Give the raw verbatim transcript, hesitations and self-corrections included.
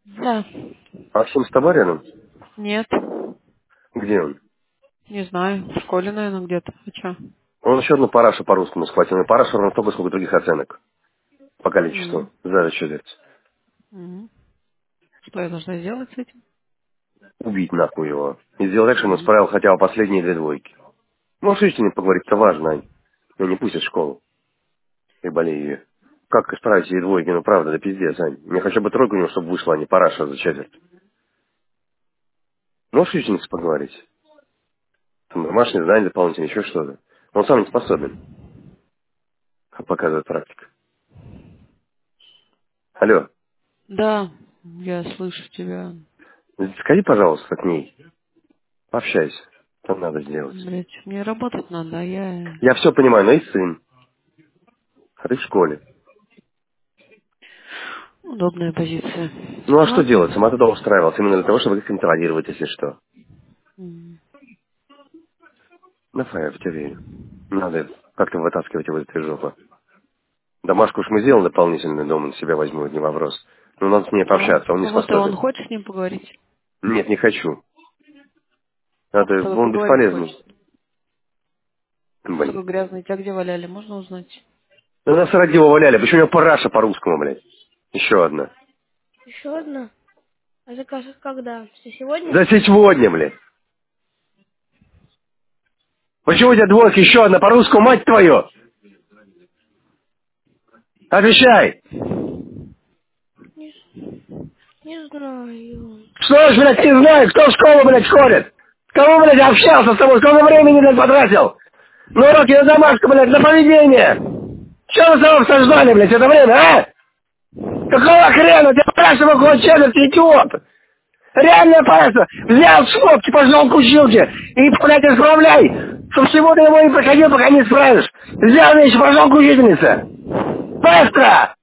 Да. Максим с тобой рядом? Нет. Где он? Не знаю. В школе, наверное, где-то. А чё? Он еще одну парашу по-русскому схватил. И параша ровно столько, сколько других оценок. По М. количеству. За зачет. М. Что я должна сделать с этим? Убить нахуй его. И сделать так, чтобы он М. справил хотя бы последние две двойки. Можешь с ним поговорить, это важно, Ань. Но не пустят в школу. И болею ее. Как исправить эти двойки? Ну правда, да пиздец, Ань. Мне хотя бы тройку у него, чтобы вышла, а не параша за четверть. Можешь с ученицей поговорить? Там домашнее задание дополнительное, еще что-то. Он сам не способен, как показывает практика. Алло, Да, я слышу тебя. сходи, пожалуйста, к ней. Пообщайся. Что надо сделать. Блять, мне работать надо, а я... Я все понимаю, но и сын. А ты в школе. Удобная позиция. Ну а что делать? Сама Ладно. туда устраивался именно для того, чтобы их контролировать, если что. М. Давай, я в тебя верю. Надо как-то вытаскивать его из этой жопы. Домашку уж мы сделали дополнительную, дома на себя возьму, это не вопрос. Но надо с ней А, пообщаться, он не а вот и он способен. хочет с ним поговорить? Нет, не хочу. Он Это, с тобой он поговорить бесполезный. хочет. Что Блин. такое грязный? Тебя где валяли? Можно узнать? Ну нас ради его валяли, почему у него параша по-русскому, блядь? Еще одна. Еще одна? А заказ когда? Все сегодня? За сегодня, блядь. Почему у тебя двойка еще одна по-русскому, мать твою? Отвечай! Не, не знаю. Что ж, блядь, не знаю, кто в школу, блядь, ходит? Кого, блядь, общался с тобой? Сколько времени, блядь, потратил? На уроки, на домашку, блядь, на поведение. Че вы самого обсуждали, блядь, это время, а? Какого хрена? Ты спрашивал, какой челюсть, ты идиот? Реально просто взял шмотки, пошел к училке и, блядь, исправляй, чтоб сегодня его не проходил, пока не справишь. Взял вещи, пошел к учительнице. Быстро!